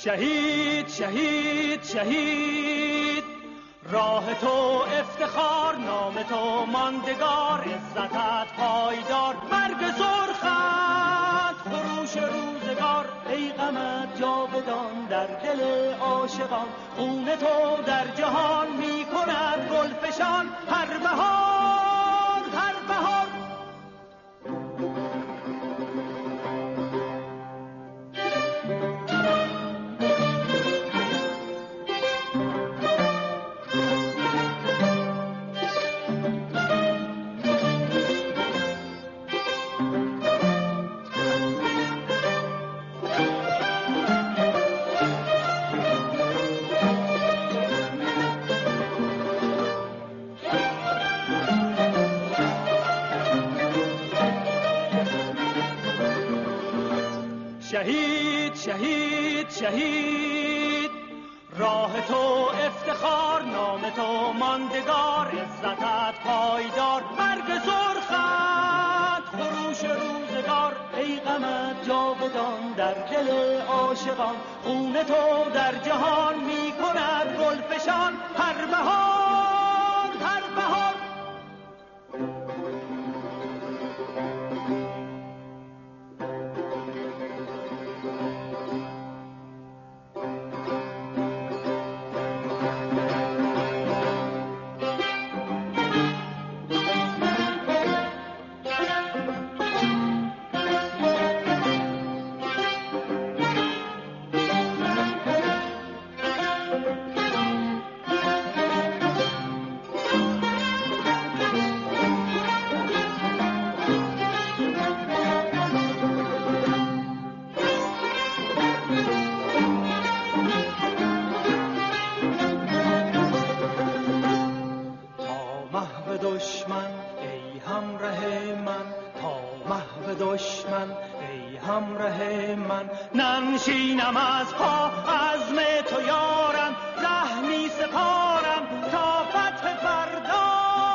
شهید شهید شهید، راه تو افتخار، نام تو ماندگار، عزتت پایدار، مرگ سرخت فروش روزگار، ای غمت جاودان در دل عاشقان، خون تو در جهان می کند گلفشان، هر بهار هر بهار. شهید شهید شهید، راه تو افتخار، نام تو ماندگار، عزتت پایدار، مرگ سرخت فروش روزگار، ای غمت جاودان در دل عاشقان، خون تو در جهان می کند گلفشان، هر بهار هر بهار. ننشینم از پا عزم تو یارم، ره می سپارم تا فتح فردا،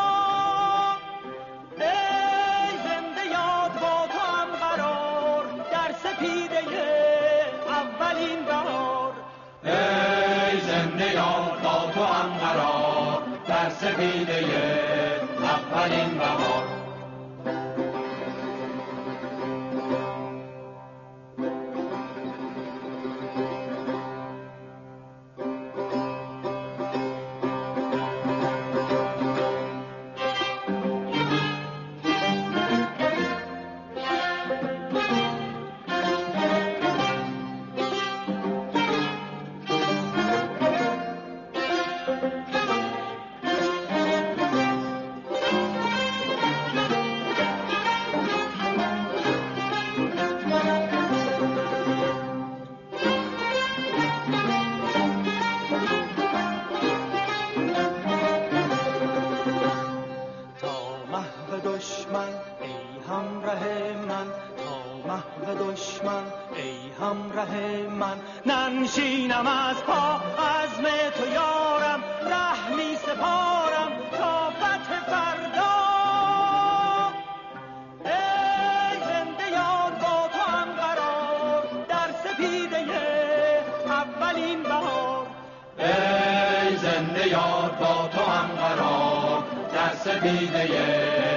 ای زنده یاد با تو هم قرار در سپیده اولین بهار، ای زنده یاد با تو هم قرار در سپیده اولین بهار. ننشینم از پا عزم تو یارم، ره می سپارم تا فتح فردا، ای زنده یاد با تو هم قرار در سپیده اولین بهار، ای زنده یاد با تو هم قرار در سپیده